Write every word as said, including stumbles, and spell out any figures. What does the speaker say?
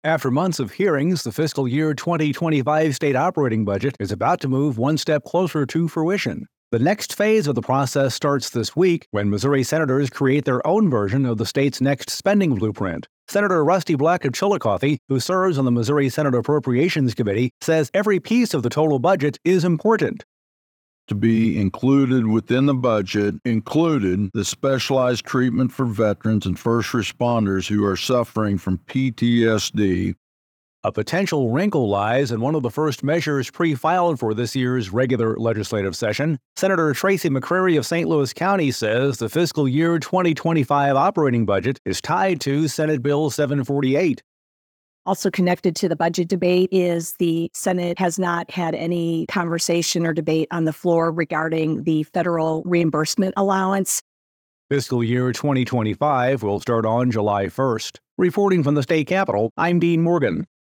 After months of hearings, the fiscal year twenty twenty-five state operating budget is about to move one step closer to fruition. The next phase of the process starts this week when Missouri senators create their own version of the state's next spending blueprint. Senator Rusty Black of Chillicothe, who serves on the Missouri Senate Appropriations Committee, says every piece of the total budget is important. To be included within the budget included the specialized treatment for veterans and first responders who are suffering from P T S D. A potential wrinkle lies in one of the first measures pre-filed for this year's regular legislative session. Senator Tracy McCrary of Saint Louis County says the fiscal year twenty twenty-five operating budget is tied to Senate Bill seven forty-eight. Also connected to the budget debate is the Senate has not had any conversation or debate on the floor regarding the federal reimbursement allowance. Fiscal year twenty twenty-five will start on July first. Reporting from the state capitol, I'm Dean Morgan.